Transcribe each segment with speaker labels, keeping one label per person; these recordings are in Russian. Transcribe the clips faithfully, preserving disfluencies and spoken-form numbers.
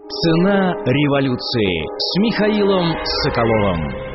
Speaker 1: Цена революции с Михаилом Соколовым.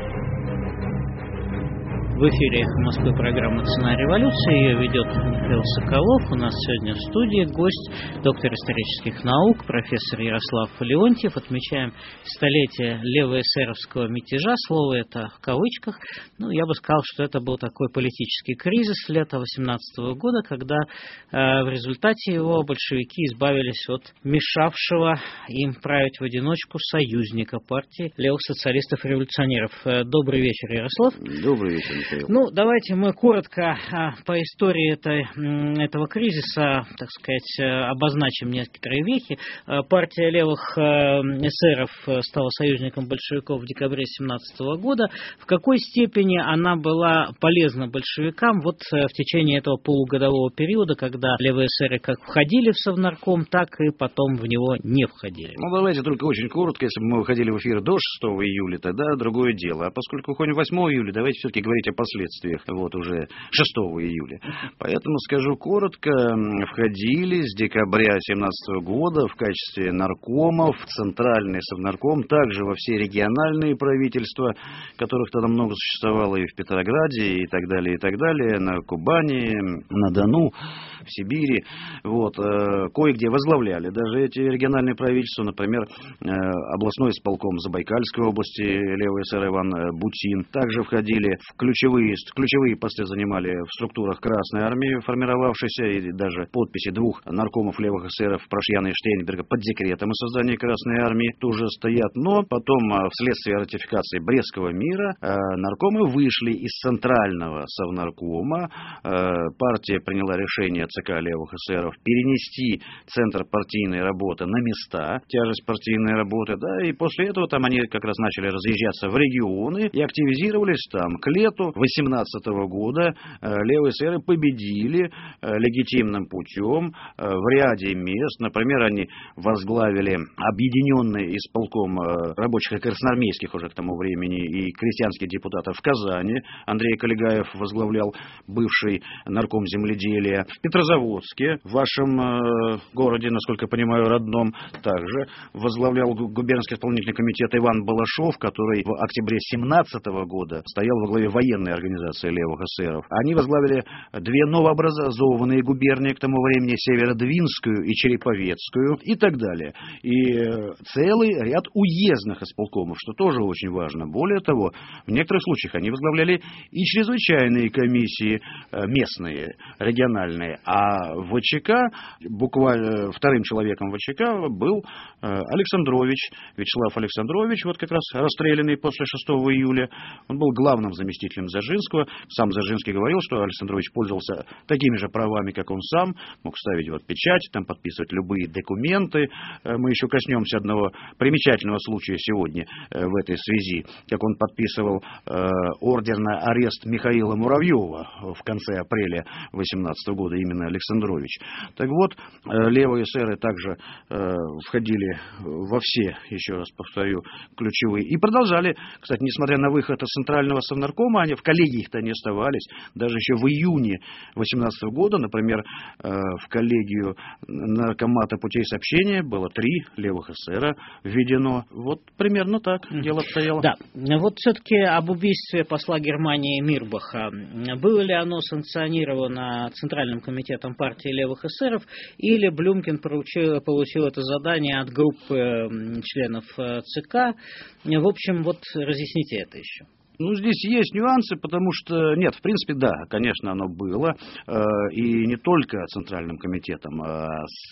Speaker 2: В эфире Москвы программа «Цена революции». Ее ведет Михаил Соколов. У нас сегодня в студии гость, доктор исторических наук, профессор Ярослав Леонтьев. Отмечаем столетие левоэсеровского мятежа. Слово это в кавычках. Ну, я бы сказал, что это был такой политический кризис лета восемнадцатого года, когда э, в результате его большевики избавились от мешавшего им править в одиночку союзника партии левых социалистов-революционеров. Э, добрый вечер, Ярослав.
Speaker 3: Добрый вечер.
Speaker 2: Ну, давайте мы коротко а, по истории этой, этого кризиса, так сказать, обозначим некоторые вехи. А, партия левых а, эсеров стала союзником большевиков в декабре семнадцатого года. В какой степени она была полезна большевикам вот в течение этого полугодового периода, когда левые эсеры как входили в Совнарком, так и потом в него не входили?
Speaker 3: Ну, давайте только очень коротко. Если бы мы выходили в эфир до шестого июля, тогда другое дело. А поскольку выходим восьмого июля, давайте все-таки говорить о последствиях вот уже шестого июля. Поэтому скажу коротко, входили с декабря семнадцатого года в качестве наркомов в Центральный Совнарком, также во все региональные правительства, которых тогда много существовало и в Петрограде, и так далее, и так далее, на Кубани, на Дону, в Сибири. Вот, э, кое-где возглавляли даже эти региональные правительства, например, э, областной исполком Забайкальской области левый эсер Иван Бутин. Также входили в ключевые, ключевые посты занимали в структурах Красной Армии, формировавшейся, и даже подписи двух наркомов левых эсеров Прошьяна и Штейнберга под декретом о создании Красной Армии тоже стоят. Но потом, вследствие ратификации Брестского мира, э, наркомы вышли из Центрального Совнаркома. Э, партия приняла решение ЦК левых эсеров перенести центр партийной работы на места, тяжесть партийной работы, да, и после этого там они как раз начали разъезжаться в регионы и активизировались там. К лету восемнадцатого года э, левые эсеры победили э, легитимным путем э, в ряде мест. Например, они возглавили объединенный исполком э, рабочих и красноармейских уже к тому времени и крестьянских депутатов в Казани. Андрей Калигаев возглавлял бывший нарком земледелия. В Петрозаводске, в вашем э, городе, насколько я понимаю, родном, также возглавлял губернский исполнительный комитет Иван Балашов, который в октябре семнадцатого года стоял во главе военной организации левых эсеров. Они возглавили две новообразованные губернии к тому времени, Северодвинскую и Череповецкую и так далее. И э, целый ряд уездных исполкомов, что тоже очень важно. Более того, в некоторых случаях они возглавляли и чрезвычайные комиссии э, местные, региональные. А в ВЧК, буквально вторым человеком ВЧК был э, Александрович, Вячеслав Александрович, вот как раз расстрелянный после шестого июля. Он был главным заместителем Дзержинского. Сам Дзержинский говорил, что Александрович пользовался такими же правами, как он сам, мог ставить вот печать, там подписывать любые документы. Э, мы еще коснемся одного примечательного случая сегодня э, в этой связи, как он подписывал э, ордер на арест Михаила Муравьева в конце апреля восемнадцатого года, именно Александрович. Так вот, э, левые эсеры также э, входили во все, еще раз повторю, ключевые. И продолжали, кстати, несмотря на выход из Центрального Совнаркома, они в коллегиях-то не оставались. Даже еще в июне восемнадцатого года, например, э, в коллегию наркомата путей сообщения было три левых эсера введено. Вот примерно так дело обстояло.
Speaker 2: Да, вот все-таки об убийстве посла Германии Мирбаха. Было ли оно санкционировано Центральным комитетом партии левых эсеров, или Блюмкин получил, получил это задание от группы членов ЦК? В общем, вот разъясните это еще.
Speaker 3: Ну, здесь есть нюансы, потому что, нет, в принципе, да, конечно, оно было, э, и не только Центральным комитетом, а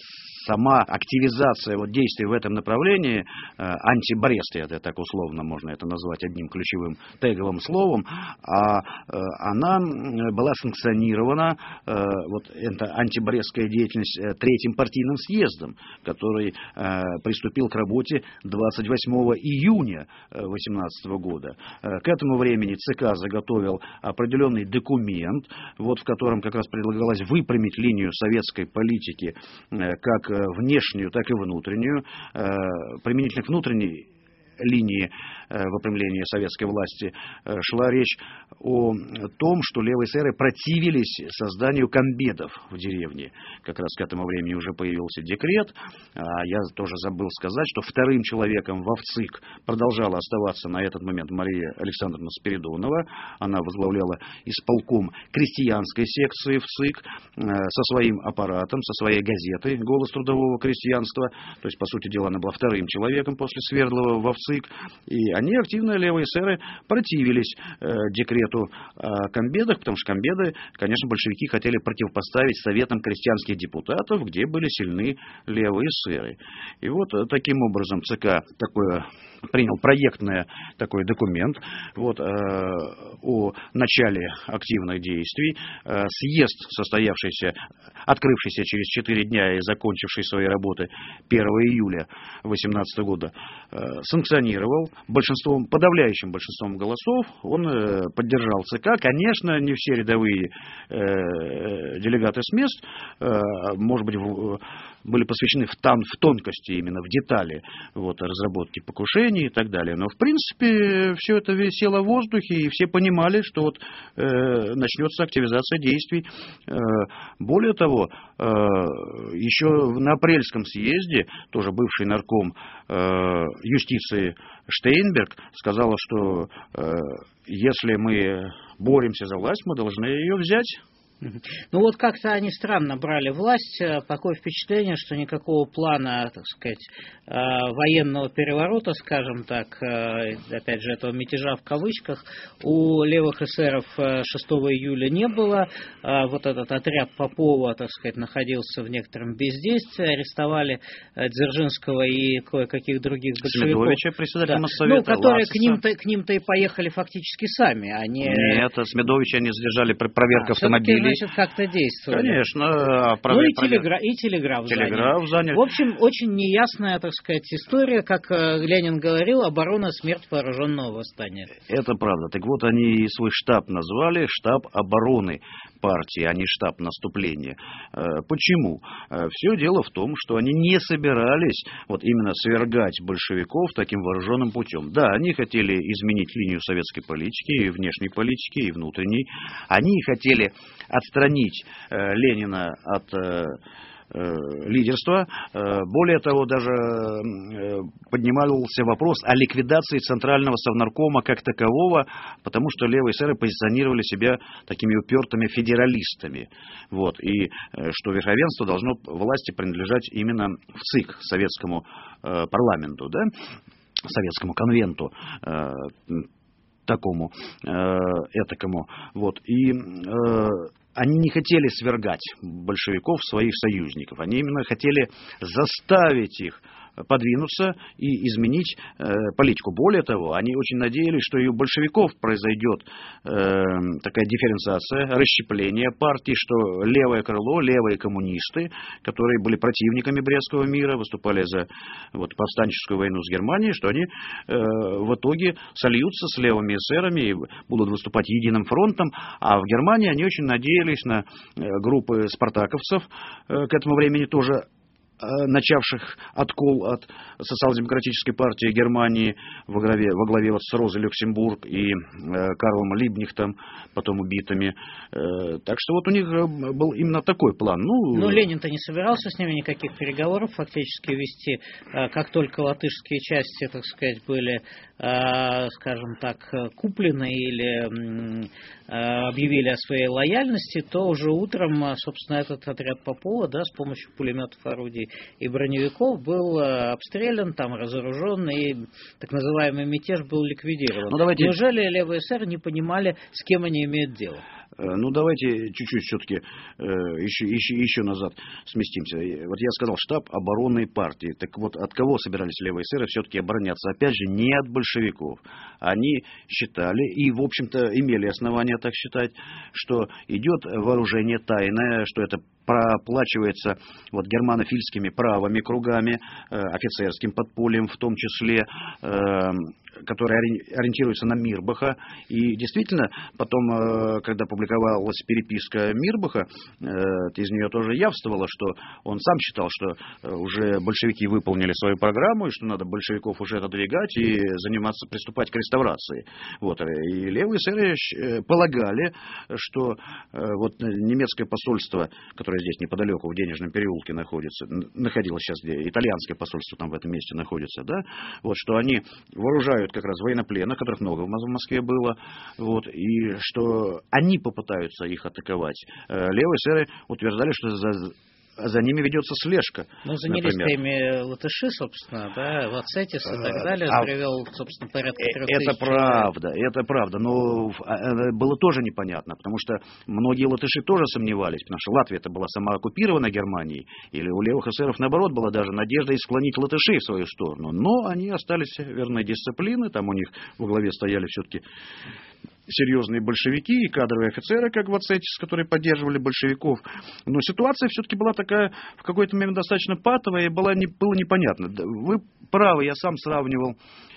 Speaker 3: сама активизация вот действий в этом направлении, э, антибрест, это так условно можно это назвать одним ключевым теговым словом, а, э, она была санкционирована, э, вот эта антибрестская деятельность, э, Третьим партийным съездом, который э, приступил к работе двадцать восьмого июня восемнадцатого года. Э, к этому времени ЦК заготовил определенный документ, вот в котором как раз предлагалось выпрямить линию советской политики, э, как внешнюю, так и внутреннюю. Применительно к внутренней линии выпрямления советской власти, шла речь о том, что левые эсеры противились созданию комбедов в деревне. Как раз к этому времени уже появился декрет. А я тоже забыл сказать, что вторым человеком во ВЦИК продолжала оставаться на этот момент Мария Александровна Спиридонова. Она возглавляла исполком крестьянской секции ВЦИК со своим аппаратом, со своей газетой «Голос трудового крестьянства». То есть, по сути дела, она была вторым человеком после Свердлова во ВЦИК. И они, активно, левые эсеры, противились э, декрету о комбедах, потому что комбеды, конечно, большевики хотели противопоставить советам крестьянских депутатов, где были сильны левые эсеры. И вот э, таким образом ЦК такое принял проектный такой документ вот, э, о начале активных действий. Э, съезд, состоявшийся, открывшийся через четыре дня и закончивший свои работы первого июля две тысячи восемнадцатого года, э, санкционировал большинством, подавляющим большинством голосов. Он э, поддержал ЦК. Конечно, не все рядовые э, делегаты с мест, э, может быть, в, были посвящены в, тан, в тонкости, именно в детали вот, разработки покушений и так далее. Но, в принципе, все это висело в воздухе, и все понимали, что вот, э, начнется активизация действий. Э, более того, э, еще на апрельском съезде, тоже бывший нарком э, юстиции Штейнберг сказала, что э, если мы боремся за власть, мы должны ее взять.
Speaker 2: Ну вот как-то они странно брали власть, такое впечатление, что никакого плана, так сказать, военного переворота, скажем так, опять же, этого мятежа в кавычках, у левых эсеров шестого июля не было. Вот этот отряд Попова, так сказать, находился в некотором бездействии, арестовали Дзержинского и кое-каких других большевиков.
Speaker 3: Смедовича, председателя
Speaker 2: да.
Speaker 3: Моссовета,
Speaker 2: ну, которые
Speaker 3: Ласса.
Speaker 2: к ним-то, к ним-то и поехали фактически сами. Они...
Speaker 3: Нет, Смедовича они задержали при проверке а, автомобилей.
Speaker 2: Значит, как-то действовали.
Speaker 3: Конечно.
Speaker 2: Ну и, телегра... и телеграф,
Speaker 3: телеграф
Speaker 2: заняли.
Speaker 3: заняли.
Speaker 2: В общем, очень неясная, так сказать, история, как Ленин говорил, оборона, смерть вооруженного восстания.
Speaker 3: Это правда. Так вот, они свой штаб назвали штаб обороны партии, а не штаб наступления. Почему? Все дело в том, что они не собирались вот именно свергать большевиков таким вооруженным путем. Да, они хотели изменить линию советской политики, и внешней политики, и внутренней. Они хотели отстранить э, Ленина от э, э, лидерства. Э, более того, даже э, поднимался вопрос о ликвидации Центрального совнаркома как такового, потому что левые эсеры позиционировали себя такими упертыми федералистами. Вот, и э, что верховенство должно власти принадлежать именно в ЦИК, советскому э, парламенту, да, советскому конвенту, э, такому, э, этакому. Вот. И э, они не хотели свергать большевиков, своих союзников. Они именно хотели заставить их подвинуться и изменить э, политику. Более того, они очень надеялись, что и у большевиков произойдет э, такая дифференциация, расщепление партий, что левое крыло, левые коммунисты, которые были противниками Брестского мира, выступали за вот, повстанческую войну с Германией, что они э, в итоге сольются с левыми эсерами и будут выступать единым фронтом. А в Германии они очень надеялись на э, группы спартаковцев, э, к этому времени тоже начавших откол от социал-демократической партии Германии во главе, во главе вот с Розой Люксембург и э, Карлом Либнихтом, потом убитыми. Э, так что вот у них был именно такой план. Ну,
Speaker 2: Но Ленин-то не собирался с ними никаких переговоров фактически вести. Как только латышские части, так сказать, были, э, скажем так, куплены или э, объявили о своей лояльности, то уже утром, собственно, этот отряд Попова, да, с помощью пулеметов, орудий и броневиков был обстрелян, там разоружен, и так называемый мятеж был ликвидирован. Ну, давайте... Неужели левые эсеры не понимали, с кем они имеют дело?
Speaker 3: Ну, давайте чуть-чуть все-таки э, еще, еще, еще назад сместимся. Вот я сказал, штаб обороны партии. Так вот, от кого собирались левые эсеры все-таки обороняться? Опять же, не от большевиков. Они считали, и, в общем-то, имели основания так считать, что идет вооружение тайное, что это проплачивается вот, германофильскими правыми кругами, э, офицерским подпольем в том числе, э, который ориентируется на Мирбаха. И действительно, потом, когда публиковалась переписка Мирбаха, из нее тоже явствовало, что он сам считал, что уже большевики выполнили свою программу, и что надо большевиков уже отодвигать и заниматься, приступать к реставрации. Вот. И левые эсеры полагали, что вот немецкое посольство, которое здесь неподалеку в Денежном переулке находится, находилось сейчас, где итальянское посольство там в этом месте находится, да, вот, что они вооружают как раз военнопленных, которых много в Москве было, вот, и что они попытаются их атаковать. Левые эсеры утверждали, что за... за ними ведется слежка.
Speaker 2: Ну, занялись-то ими латыши, собственно, да, Вацетис и так далее,
Speaker 3: а,
Speaker 2: привел, собственно, порядка трех
Speaker 3: это
Speaker 2: тысяч
Speaker 3: правда, человек. Это правда, но было тоже непонятно, потому что многие латыши тоже сомневались, потому что Латвия это была сама оккупирована Германией, или у левых эсеров, наоборот, была даже надежда склонить латышей в свою сторону, но они остались верны дисциплины, там у них во главе стояли все-таки серьезные большевики и кадровые офицеры, как Вацетис, которые поддерживали большевиков. Но ситуация все-таки была такая, в какой-то момент достаточно патовая, и была не, было непонятно. Вы правы, я сам сравнивал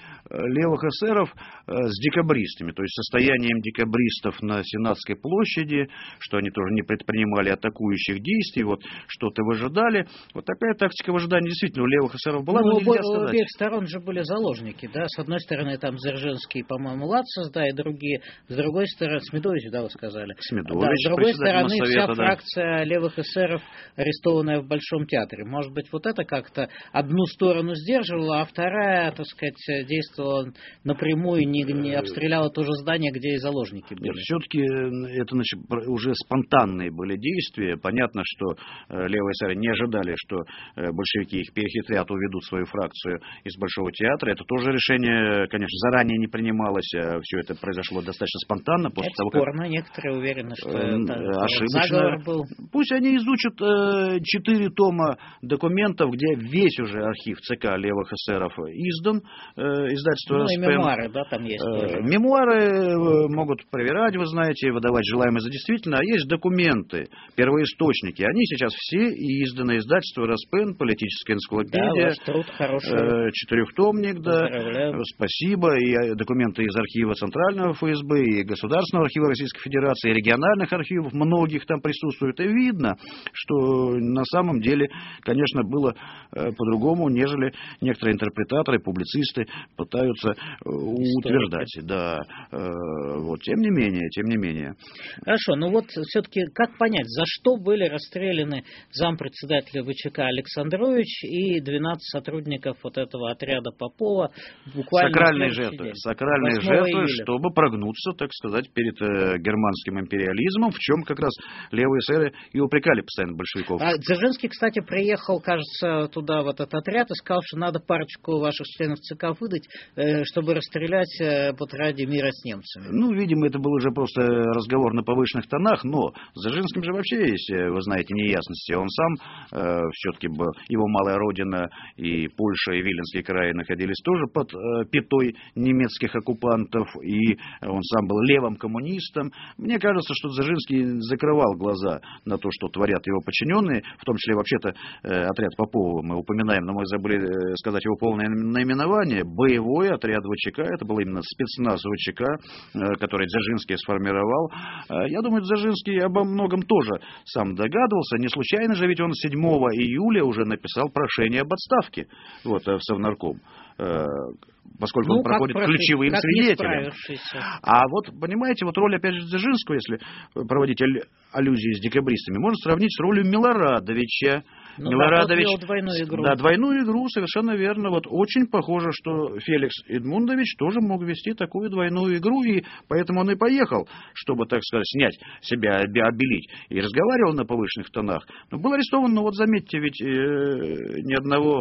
Speaker 3: левых эсеров с декабристами, то есть состоянием декабристов на Сенатской площади, что они тоже не предпринимали атакующих действий, вот что-то выжидали. Вот такая тактика выжидания действительно у левых эсеров была,
Speaker 2: ну,
Speaker 3: но нельзя
Speaker 2: у
Speaker 3: сказать.
Speaker 2: обеих сторон же были заложники, да, с одной стороны там Дзержинский, по-моему, Лацис, да, и другие, с другой стороны, Смедович, да, вы сказали.
Speaker 3: Смедович,
Speaker 2: да, с другой стороны,
Speaker 3: Совета,
Speaker 2: вся
Speaker 3: да.
Speaker 2: фракция левых эсеров, арестованная в Большом театре. Может быть, вот это как-то одну сторону сдерживало, а вторая, так сказать, действовала напрямую, не, не обстреляла то же здание, где и заложники были.
Speaker 3: Все-таки это, значит, уже спонтанные были действия. Понятно, что левые эсеры не ожидали, что большевики их перехитрят, уведут свою фракцию из Большого театра. Это тоже решение, конечно, заранее не принималось. Все это произошло достаточно спонтанно. После
Speaker 2: это
Speaker 3: того,
Speaker 2: спорно.
Speaker 3: как...
Speaker 2: Некоторые уверены, что
Speaker 3: э,
Speaker 2: это
Speaker 3: ошибочно.
Speaker 2: заговор был.
Speaker 3: Пусть они изучат э, четыре тома документов, где весь уже архив ЦК левых эсеров издан. Э, издательство
Speaker 2: Ну,
Speaker 3: СП.
Speaker 2: и мемуары, да, там есть тоже.
Speaker 3: Мемуары могут проверять, вы знаете, выдавать желаемое за действительно, а есть документы, первоисточники. Они сейчас все изданы. Издательство Распен, политическая энциклопедия.
Speaker 2: Да, ваш труд хороший.
Speaker 3: Четырехтомник, да.
Speaker 2: Поздравляю.
Speaker 3: Спасибо. И документы из архива Центрального ФСБ, и Государственного архива Российской Федерации, и региональных архивов, многих там присутствует. И видно, что на самом деле, конечно, было по-другому, нежели некоторые интерпретаторы, публицисты пытаются утверждать, да, вот, тем не менее, тем не менее.
Speaker 2: Хорошо, ну вот все-таки как понять, за что были расстреляны зампредседателя ВЧК Александрович и двенадцать сотрудников вот этого отряда Попова буквально
Speaker 3: сакральные жертвы, сакральные жертвы,
Speaker 2: июля.
Speaker 3: Чтобы прогнуться, так сказать, перед э, германским империализмом, в чем как раз левые эсеры и упрекали постоянно большевиков.
Speaker 2: А Дзержинский, кстати, приехал, кажется, туда в этот отряд и сказал, что надо парочку ваших членов ЦК выдать, э, чтобы расстрелять э, вот ради мира с немцами.
Speaker 3: Ну, видимо, это был уже просто разговор на повышенных тонах, но с Дзержинским же вообще есть, вы знаете, неясности. Он сам э, все-таки был, его малая родина и Польша, и Виленский край находились тоже под э, пятой немецких оккупантов, и он сам был левым коммунистом. Мне кажется, что Дзержинский закрывал глаза на то, что творят его подчиненные, в том числе вообще-то э, отряд Попова, мы упоминаем, но мы забыли э, сказать его полное наименование, боевой отряд ВЧК, это был именно спецназ ВЧК, э, который Дзержинский сформировал. Э, я думаю, Дзержинский обо многом тоже сам догадывался, не случайно же, ведь он седьмого июля уже написал прошение об отставке вот, в Совнарком. Поскольку
Speaker 2: ну,
Speaker 3: он проходит
Speaker 2: как
Speaker 3: ключевым
Speaker 2: как
Speaker 3: свидетелем. А вот, понимаете, вот роль, опять же, Дзержинского, если проводить аллюзии с декабристами, можно сравнить с ролью Милорадовича.
Speaker 2: Ну,
Speaker 3: Милорадович,
Speaker 2: да, двойную игру.
Speaker 3: Да, двойную игру, совершенно верно. Вот очень похоже, что Феликс Эдмундович тоже мог вести такую двойную игру, и поэтому он и поехал, чтобы, так сказать, снять себя, обелить. И разговаривал на повышенных тонах. Но был арестован, но вот заметьте, ведь э, ни одного...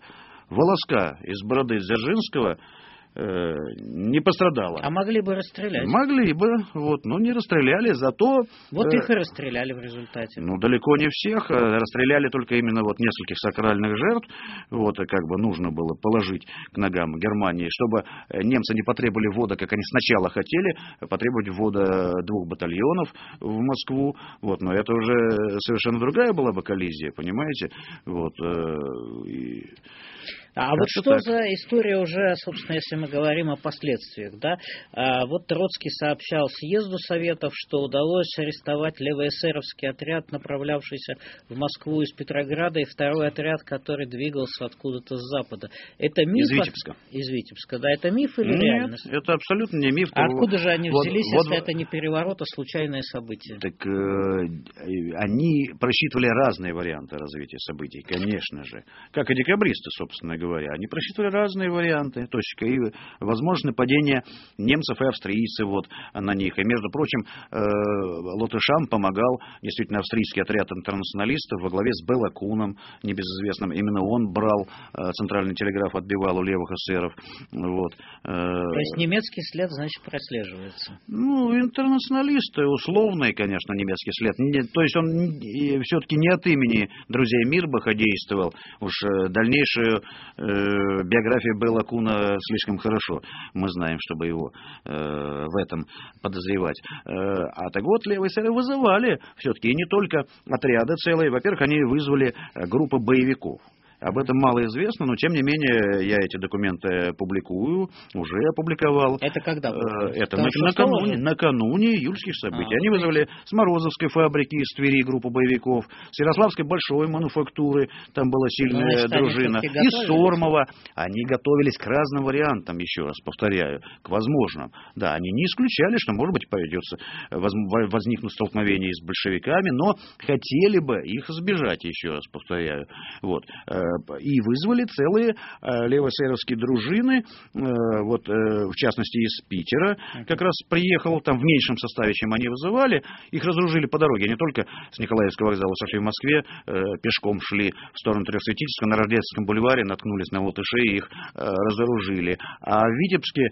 Speaker 3: волоска из бороды Дзержинского э, не пострадало.
Speaker 2: А могли бы расстрелять?
Speaker 3: Могли бы, вот, но не расстреляли, зато...
Speaker 2: Вот
Speaker 3: э,
Speaker 2: их и расстреляли в результате.
Speaker 3: Ну, далеко не всех. Расстреляли только именно вот нескольких сакральных жертв. Вот, как бы нужно было положить к ногам Германии, чтобы немцы не потребовали ввода, как они сначала хотели, потребовать ввода двух батальонов в Москву. Вот, но это уже совершенно другая была бы коллизия, понимаете? Вот, э, и...
Speaker 2: А
Speaker 3: так
Speaker 2: вот
Speaker 3: что,
Speaker 2: что
Speaker 3: так.
Speaker 2: за история уже, собственно, если мы говорим о последствиях, да? А вот Троцкий сообщал съезду Советов, что удалось арестовать левоэсеровский отряд, направлявшийся в Москву из Петрограда, и второй отряд, который двигался откуда-то с запада. Это миф?
Speaker 3: Из Витебска.
Speaker 2: Из Витебска, да. Это миф или
Speaker 3: Нет,
Speaker 2: реальность?
Speaker 3: это абсолютно не миф.
Speaker 2: А откуда же они
Speaker 3: вот,
Speaker 2: взялись,
Speaker 3: вот,
Speaker 2: если это не переворот, а случайное событие?
Speaker 3: Так э, они просчитывали разные варианты развития событий, конечно же. Как и декабристы, собственно говоря. Они просчитывали разные варианты. То есть, и возможно нападение немцев и австрийцев вот, на них. И, между прочим, э, латышам помогал действительно австрийский отряд интернационалистов во главе с Белокуном, небезызвестным. Именно он брал э, центральный телеграф, отбивал у левых эсеров. Вот. Э,
Speaker 2: То есть немецкий след, значит, прослеживается?
Speaker 3: Ну, интернационалисты, условный, конечно, немецкий след. Не, то есть он все-таки не от имени друзей Мирбаха действовал. Уж э, дальнейшую э, биографию Белокуна слишком хорошо. Мы знаем, чтобы его э, в этом подозревать. Э, а так вот, левые эсеры вызывали все-таки, и не только отряды целые. Во-первых, они вызвали группы боевиков. Об этом мало известно, но тем не менее я эти документы публикую, уже опубликовал.
Speaker 2: Это когда было?
Speaker 3: Это накануне, накануне июльских событий. А, Они вызвали с Морозовской фабрики из Твери группу боевиков, с Ярославской большой мануфактуры, там была сильная ну, дружина, из Сормова. Они готовились к разным вариантам, еще раз повторяю, к возможным. Да, они не исключали, что, может быть, придется возникнуть столкновение с большевиками, но хотели бы их избежать, еще раз повторяю. Вот. И вызвали целые э, левоэсеровские дружины, э, вот, э, в частности, из Питера. Как раз приехал там в меньшем составе, чем они вызывали. Их разоружили по дороге. Они только с Николаевского вокзала сошли в Москве, э, пешком шли в сторону Трехсветительского, на Рождественском бульваре, наткнулись на латышей и их э, разоружили. А в Витебске...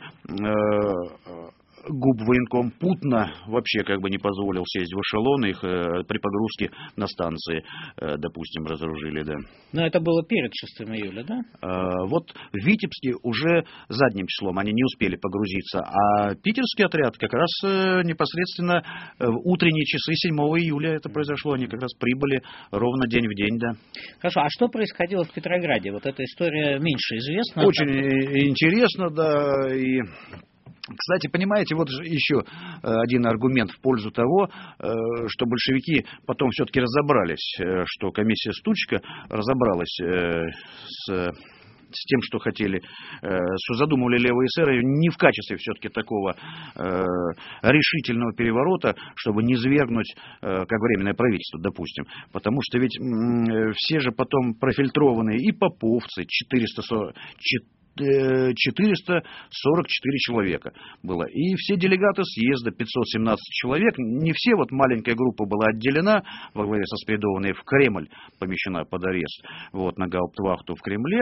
Speaker 3: Э, губвоенком Путна вообще как бы не позволил сесть в эшелон, их э, при погрузке на станции, э, допустим, разоружили, да.
Speaker 2: Но это было перед шестым июля, да?
Speaker 3: Э, вот в Витебске уже задним числом они не успели погрузиться, а питерский отряд как раз э, непосредственно в утренние часы седьмого июля это произошло, они как раз прибыли ровно день в день, да.
Speaker 2: Хорошо, а что происходило в Петрограде? Вот эта история меньше известна.
Speaker 3: Очень интересно, да, и... Кстати, понимаете, вот еще один аргумент в пользу того, что большевики потом все-таки разобрались, что комиссия Стучка разобралась с... с тем, что хотели, что задумывали левые эсеры, не в качестве все-таки такого э, решительного переворота, чтобы не свергнуть э, как временное правительство, допустим. Потому что ведь э, все же потом профильтрованные и поповцы, четыреста сорок четыре человека было. И все делегаты съезда, пятьсот семнадцать человек, не все, вот маленькая группа была отделена, во главе со Спиридоновной, в Кремль помещена под арест, вот, на гауптвахту в Кремле,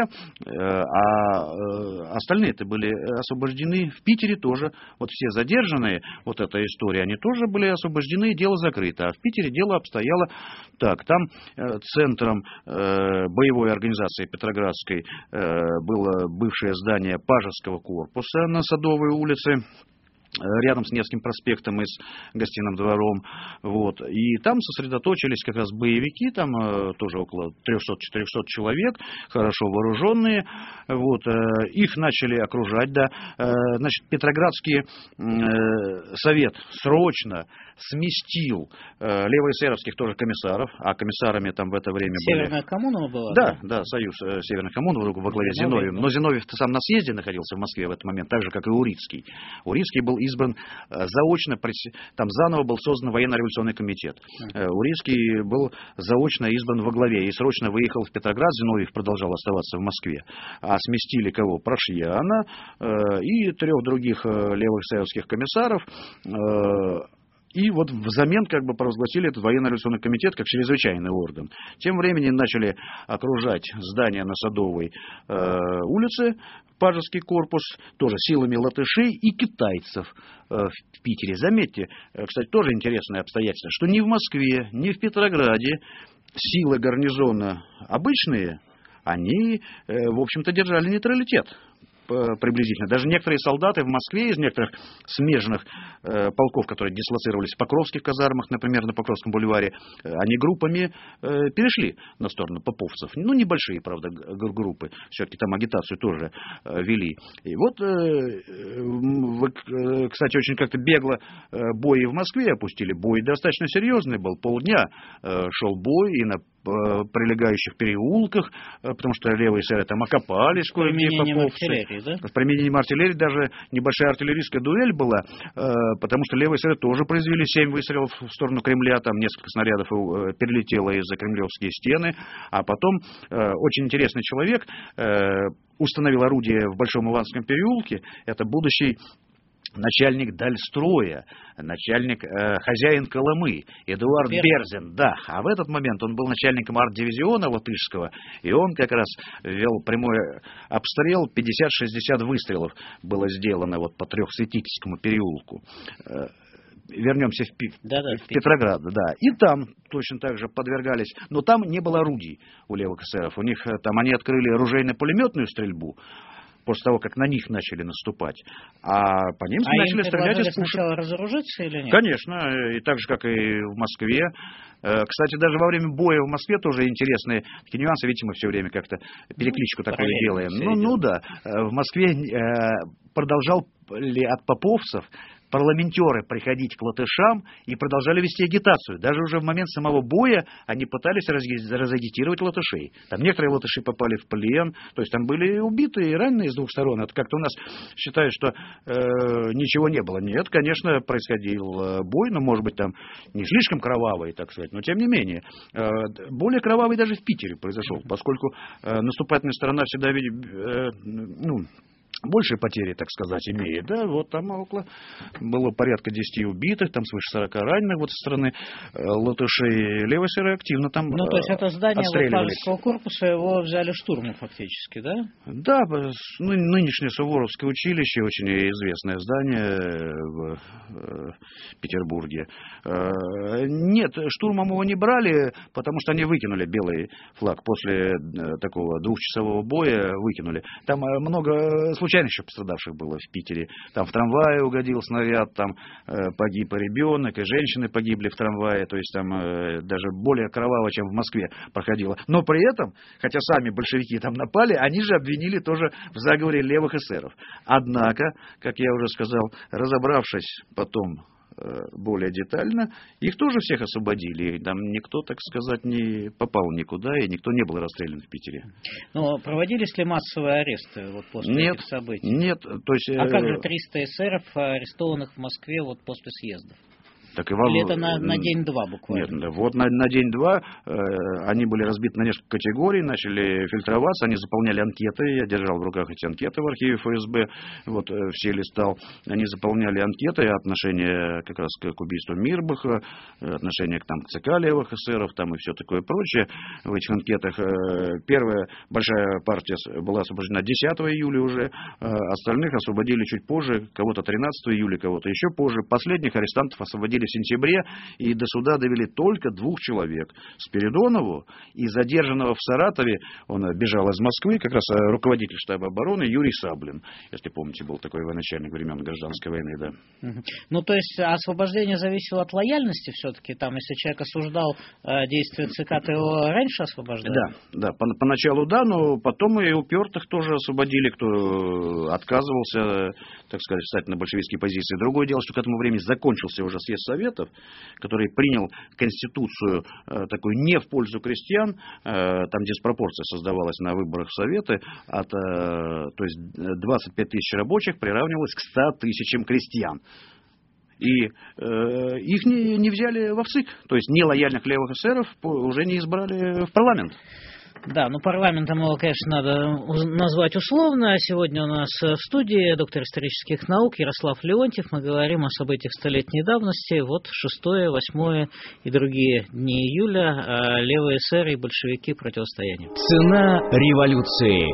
Speaker 3: а остальные-то были освобождены в Питере тоже, вот все задержанные, вот эта история, они тоже были освобождены, дело закрыто, а в Питере дело обстояло так, там центром боевой организации Петроградской было бывшее здание Пажеского корпуса на Садовой улице, рядом с Невским проспектом и с Гостиным двором. Вот. И там сосредоточились как раз боевики, там э, тоже около триста-четыреста человек, хорошо вооруженные. Вот. Э, их начали окружать. Да. Э, значит, Петроградский э, совет срочно сместил э, левоэсеровских тоже комиссаров, а комиссарами там в это время были...
Speaker 2: Северная коммуна была?
Speaker 3: Да, да, да, союз э, Северных коммун во главе с Зиновьевым. Но Зиновьев-то сам на съезде находился в Москве в этот момент, так же, как и Урицкий. Урицкий был избран э, заочно, там заново был создан военно-революционный комитет. Э, Урицкий был заочно избран во главе и срочно выехал в Петроград, Зиновьев продолжал оставаться в Москве. А сместили кого? Прошьяна э, и трех других э, левых эсеровских комиссаров. Э, И вот взамен как бы провозгласили этот военно-революционный комитет как чрезвычайный орган. Тем временем начали окружать здание на Садовой э, улице, Пажеский корпус, тоже силами латышей и китайцев э, в Питере. Заметьте, э, кстати, тоже интересное обстоятельство, что ни в Москве, ни в Петрограде силы гарнизона обычные, они, э, в общем-то, держали нейтралитет. приблизительно. Даже некоторые солдаты в Москве из некоторых смежных э, полков, которые дислоцировались в Покровских казармах, например, на Покровском бульваре, э, они группами э, перешли на сторону поповцев. Ну, небольшие, правда, группы. Все-таки там агитацию тоже э, вели. И вот, э, э, кстати, очень как-то бегло э, бои в Москве опустили. Бой достаточно серьезный был. Полдня э, шел бой и на э, прилегающих переулках, э, потому что левые эсеры там окопались кое-где поповцы. Да? С применением артиллерии даже небольшая артиллерийская дуэль была, э, потому что левые эсеры тоже произвели семь выстрелов в сторону Кремля, там несколько снарядов э, перелетело из-за кремлевские стены, а потом э, очень интересный человек э, установил орудие в Большом Иванском переулке, это будущий начальник Дальстроя, начальник, э, хозяин Колымы, Эдуард Берзин. Берзин, да. А в этот момент он был начальником арт-дивизиона латышского, и он как раз вел прямой обстрел, пятьдесят-шестьдесят выстрелов было сделано вот по Трехсветительскому переулку. Э, Вернемся в, Пи- да, да, в Петроград, да. И там точно так же подвергались, но там не было орудий у левых эсеров. У них там они открыли оружейно-пулеметную стрельбу после того, как на них начали наступать. А по немцам а начали стрелять из пушек.
Speaker 2: Сначала разоружиться или нет?
Speaker 3: Конечно, и так же, как и в Москве. Кстати, даже во время боя в Москве тоже интересные такие нюансы. Видите, мы все время как-то перекличку ну, такую делаем. Ну, ну да, в Москве продолжал ли от поповцев парламентеры приходить к латышам и продолжали вести агитацию. Даже уже в момент самого боя они пытались разагитировать латышей. Там некоторые латыши попали в плен, то есть там были убитые и раненые с двух сторон. Это как-то у нас считают, что э, ничего не было. Нет, конечно, происходил бой, но, может быть, там не слишком кровавый, так сказать, но тем не менее. Э, более кровавый даже в Питере произошел, поскольку э, наступательная сторона всегда э, ну, большие потери, так сказать, имеет, да, вот там около было порядка десяти убитых, там свыше сорока раненых вот со стороны э, латышей, левые эсеры активно там
Speaker 2: Ну, то есть это здание Павловского корпуса, его взяли штурмом фактически, да?
Speaker 3: Да, ну, нынешнее Суворовское училище, очень известное здание в э, Петербурге. Э, нет, штурмом его не брали, потому что они выкинули белый флаг после э, такого двухчасового боя, выкинули. Там э, много случайно еще пострадавших было в Питере. Там в трамвае угодил снаряд, там э, погиб и ребенок, и женщины погибли в трамвае. То есть там э, даже более кроваво, чем в Москве проходило. Но при этом, хотя сами большевики там напали, они же обвинили тоже в заговоре левых эсеров. Однако, как я уже сказал, разобравшись потом более детально, их тоже всех освободили. Там никто, так сказать, не попал никуда, и никто не был расстрелян в Питере.
Speaker 2: Но проводились ли массовые аресты вот после
Speaker 3: нет,
Speaker 2: этих событий?
Speaker 3: Нет. То есть,
Speaker 2: а как же триста эсеров, арестованных в Москве вот после съездов?
Speaker 3: Так и
Speaker 2: Или это на, на день-два буквально?
Speaker 3: Нет, вот на, на день-два э, они были разбиты на несколько категорий, начали фильтроваться, они заполняли анкеты, я держал в руках эти анкеты в архиве эф эс бэ, вот э, все листал, они заполняли анкеты, отношение как раз к, к убийству Мирбаха, отношение к, там, к ЦК левых эсеров, там и все такое прочее. В этих анкетах э, первая большая партия была освобождена десятого июля уже, э, остальных освободили чуть позже, кого-то тринадцатого июля, кого-то еще позже. Последних арестантов освободили в сентябре, и до суда довели только двух человек. Спиридонову и задержанного в Саратове, он бежал из Москвы, как раз руководитель штаба обороны Юрий Саблин. Если помните, был такой военачальник времен гражданской войны, да.
Speaker 2: Угу. Ну, то есть освобождение зависело от лояльности все-таки? Там, если человек осуждал э, действия ЦК, то его раньше освобождали?
Speaker 3: Да, да, по, поначалу да, но потом и упертых тоже освободили, кто отказывался, так сказать, встать на большевистские позиции. Другое дело, что к этому времени закончился уже съезд Советов, который принял Конституцию э, такую не в пользу крестьян, э, там диспропорция создавалась на выборах в Советы, от, э, то есть двадцать пять тысяч рабочих приравнивалось к ста тысячам крестьян. И э, их не, не взяли во ВЦИК, то есть нелояльных левых эсеров уже не избрали в парламент.
Speaker 2: Да, ну парламентом его, конечно, надо назвать условно. Сегодня у нас в студии доктор исторических наук Ярослав Леонтьев. Мы говорим о событиях столетней давности. Вот шестое, восьмое и другие дни июля. Левые эсеры и большевики противостояние.
Speaker 1: Цена революции.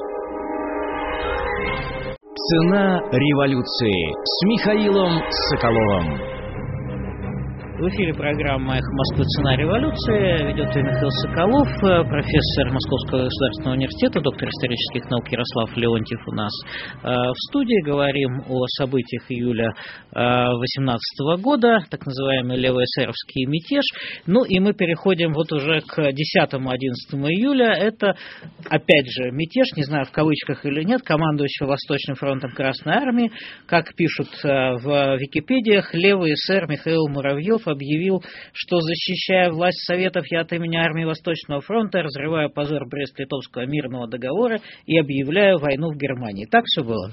Speaker 1: Цена революции с Михаилом Соколовым.
Speaker 2: В эфире программа «Эхо Москвы. Цена революции». Ведет ее Михаил Соколов, профессор Московского государственного университета, доктор исторических наук Ярослав Леонтьев у нас в студии. Говорим о событиях июля две тысячи восемнадцатого года, так называемый левоэсеровский мятеж. Ну и мы переходим вот уже к десятому-одиннадцатому июля. Это, опять же, мятеж, не знаю, в кавычках или нет, командующего Восточным фронтом Красной Армии. Как пишут в Википедиях, левый эсер Михаил Муравьев объявил, что, защищая власть Советов, я от имени армии Восточного фронта разрываю позор Брест-Литовского мирного договора и объявляю войну в Германии. Так все было?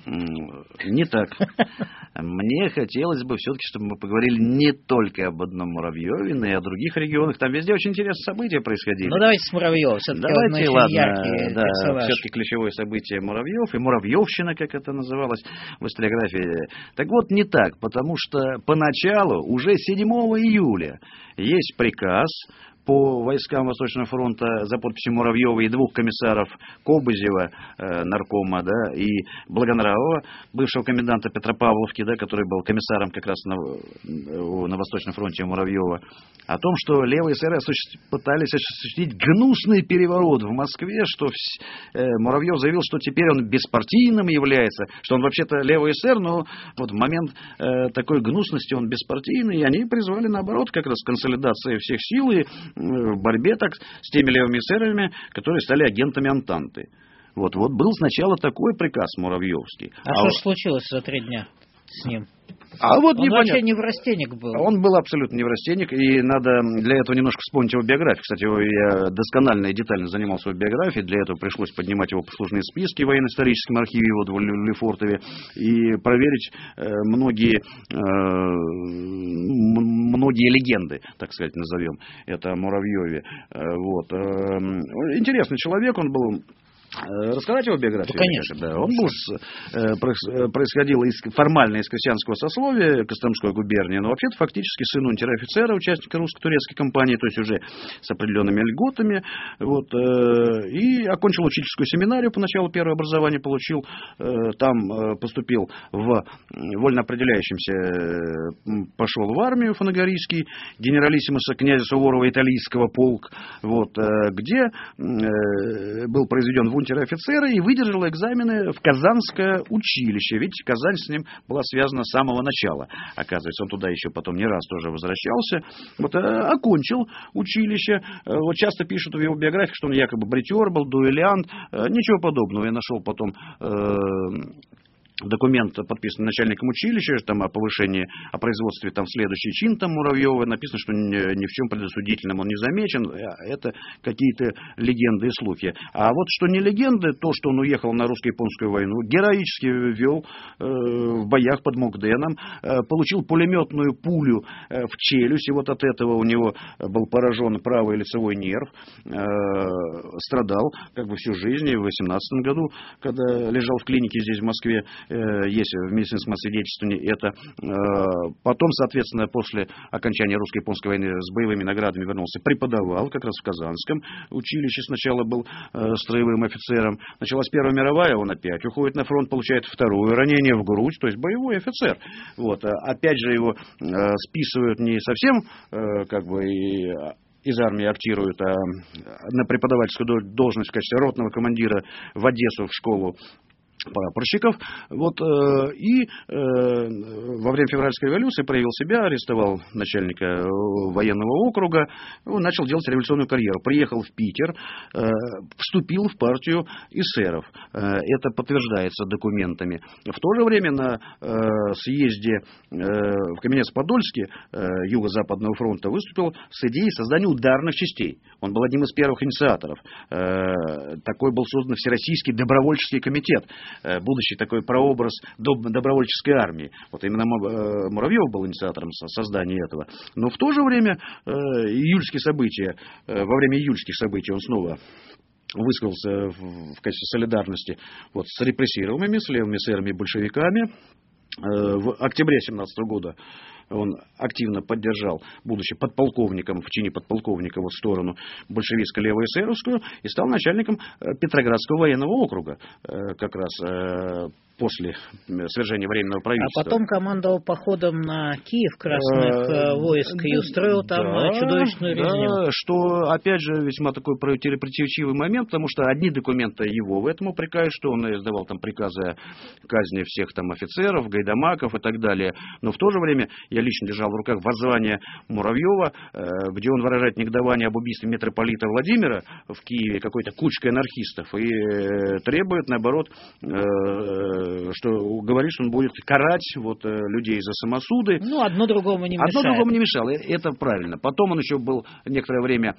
Speaker 3: Не так. Мне хотелось бы все-таки, чтобы мы поговорили не только об одном Муравьеве, но и о других регионах. Там везде очень интересные события происходили.
Speaker 2: Ну, давайте с Муравьевым. Все-таки
Speaker 3: давайте,
Speaker 2: он
Speaker 3: ладно,
Speaker 2: яркий
Speaker 3: да,
Speaker 2: персонаж.
Speaker 3: все-таки ключевое событие Муравьев и Муравьевщина, как это называлось в историографии. Так вот, не так, потому что поначалу, уже седьмого июля, есть приказ по войскам Восточного фронта за подписью Муравьева и двух комиссаров Кобызева, э, наркома, да, и Благонравова, бывшего коменданта Петропавловки, да, который был комиссаром как раз на, на Восточном фронте Муравьева, о том, что левые эсеры пытались осуществить гнусный переворот в Москве, что э, Муравьев заявил, что теперь он беспартийным является, что он вообще-то левый эсер, но вот в момент э, такой гнусности он беспартийный, и они призвали, наоборот, как раз консолидации всех сил и в борьбе так с теми левыми эсерами, которые стали агентами Антанты. Вот, вот был сначала такой приказ Муравьевский.
Speaker 2: А, а что же случилось за три дня с ним?
Speaker 3: А вот
Speaker 2: он
Speaker 3: непонятно.
Speaker 2: вообще неврастенник был.
Speaker 3: Он был абсолютно неврастенник, и надо для этого немножко вспомнить его биографию. Кстати, я досконально и детально занимался его биографией, для этого пришлось поднимать его послужные списки в военно-историческом архиве его в Лефортове и проверить э, многие, э, многие легенды, так сказать, назовем это о Муравьеве. Э, вот. Э, интересный человек он был. Рассказать его биографию?
Speaker 2: Да, конечно.
Speaker 3: Да. Он был, э, происходил из, формально из крестьянского сословия Костромской губернии, но вообще-то фактически сын унтер-офицера, участника русско-турецкой кампании, то есть уже с определенными льготами. Вот, э, и окончил учительскую семинарию, поначалу первое образование получил, э, там э, поступил в вольно определяющемся, э, пошел в армию фанагорийский, генералиссимуса князя Суворова италийского полк, вот, э, где э, был произведен в унтер-офицеры и выдержал экзамены в Казанское училище. Ведь Казань с ним была связана с самого начала. Оказывается, он туда еще потом не раз тоже возвращался. Вот, э, окончил училище. Э, вот часто пишут в его биографии, что он якобы бритер был, дуэлянт. Э, ничего подобного. Я нашел потом... Э, документ, подписан начальником училища, там о повышении, о производстве, там следующий чин там Муравьева, написано, что ни, ни в чем предосудительном он не замечен, это какие-то легенды и слухи. А вот что не легенды, то, что он уехал на русско-японскую войну, героически вел э, в боях под Мокденом, э, получил пулеметную пулю э, в челюсть, и вот от этого у него был поражен правый лицевой нерв, э, страдал как бы всю жизнь, и в восемнадцатом году, когда лежал в клинике здесь в Москве, есть в медицинском освидетельствовании это. Потом, соответственно, после окончания русско-японской войны с боевыми наградами вернулся, преподавал как раз в Казанском училище. Сначала был строевым офицером. Началась Первая мировая, он опять уходит на фронт, получает второе ранение в грудь, то есть боевой офицер. Вот. Опять же его списывают не совсем как бы и из армии актируют, а на преподавательскую должность в качестве ротного командира в Одессу, в школу прапорщиков. Вот, э, и э, во время февральской революции проявил себя, арестовал начальника военного округа, он начал делать революционную карьеру. Приехал в Питер, э, вступил в партию эсеров. Э, это подтверждается документами. В то же время на э, съезде э, в Каменец-Подольске э, Юго-Западного фронта выступил с идеей создания ударных частей. Он был одним из первых инициаторов. Э, такой был создан Всероссийский добровольческий комитет, будущий такой прообраз добровольческой армии. Вот именно Муравьев был инициатором создания этого. Но в то же время июльские события, во время июльских событий он снова высказался в качестве солидарности вот, с репрессируемыми, с левыми эсерами и большевиками. В октябре семнадцатого года он активно поддержал, будучи подполковником, в чине подполковника вот в сторону большевистско-левоэсеровскую, и стал начальником Петроградского военного округа, как раз после свержения Временного правительства.
Speaker 2: А потом командовал походом на Киев красных э, войск и устроил там да, чудовищную резню.
Speaker 3: Да, что, опять же, весьма такой противоречивый момент, потому что одни документы его в этом упрекают, что он издавал там приказы о казни всех там офицеров, гайдамаков и так далее. Но в то же время я лично держал в руках воззвание Муравьева, э, где он выражает негодование об убийстве митрополита Владимира в Киеве какой-то кучкой анархистов и э, требует, наоборот, э, что говорит, что он будет карать вот, людей за самосуды.
Speaker 2: Ну, одно другому не мешает.
Speaker 3: Одно другому не мешало, это правильно. Потом он еще был некоторое время,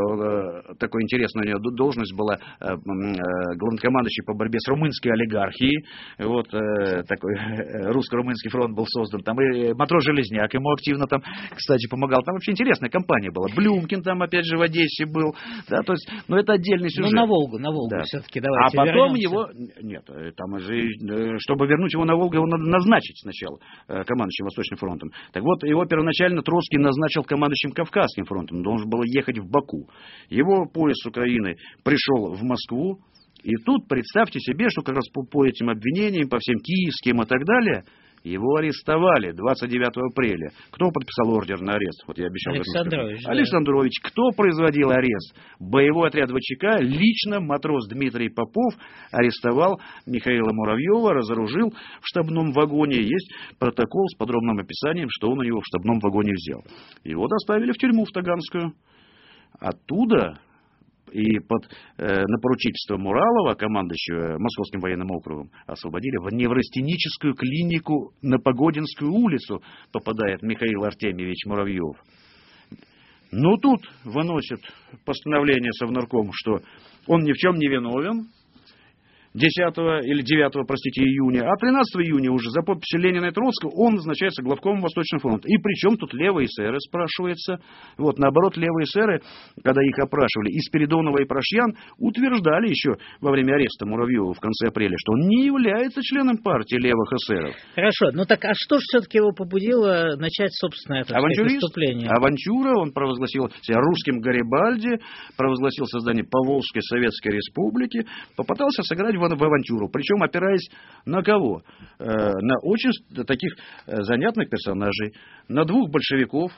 Speaker 3: такой интересная у него должность была, главнокомандующий по борьбе с румынской олигархией. Вот такой русско-румынский фронт был создан. Там и матрос Железняк ему активно там, кстати, помогал. Там вообще интересная компания была. Блюмкин там опять же в Одессе был. Да, то есть, но это отдельный сюжет.
Speaker 2: Ну, на Волгу, на Волгу да. все-таки давайте
Speaker 3: А потом
Speaker 2: вернемся.
Speaker 3: его... Нет, там же... Чтобы вернуть его на Волгу, его надо назначить сначала командующим Восточным фронтом. Так вот, его первоначально Троцкий назначил командующим Кавказским фронтом. Он должен был ехать в Баку. Его поезд с Украины пришел в Москву. И тут представьте себе, что как раз по, по этим обвинениям, по всем киевским и так далее, его арестовали двадцать девятого апреля. Кто подписал ордер на арест? Вот я обещал.
Speaker 2: Александрович. Да.
Speaker 3: Александрович. Кто производил арест? Боевой отряд ВЧК. Лично матрос Дмитрий Попов арестовал Михаила Муравьева, разоружил в штабном вагоне. Есть протокол с подробным описанием, что он у него в штабном вагоне взял. Его доставили в тюрьму в Таганскую. Оттуда... И под, э, на поручительство Муралова, командующего Московским военным округом, освободили в неврастеническую клинику на Погодинскую улицу, попадает Михаил Артемьевич Муравьев. Но тут выносят постановление Совнарком, что он ни в чем не виновен. десятого или девятого, простите, июня, а тринадцатого июня уже за подписью Ленина и Троцкого он назначается главкомом Восточного фронта. И причем тут левые эсеры, спрашивается. Вот, наоборот, левые эсеры, когда их опрашивали, и Спиридонова, и Прошьян утверждали еще во время ареста Муравьева в конце апреля, что он не является членом партии левых эсеров.
Speaker 2: Хорошо, ну так а что же все-таки его побудило начать собственное так сказать, выступление?
Speaker 3: Авантюра, он провозгласил себя русским Гарибальди, провозгласил создание Поволжской Советской Республики, попытался сыграть в авантюру, причем опираясь на кого? Э, на очень таких занятных персонажей, на двух большевиков,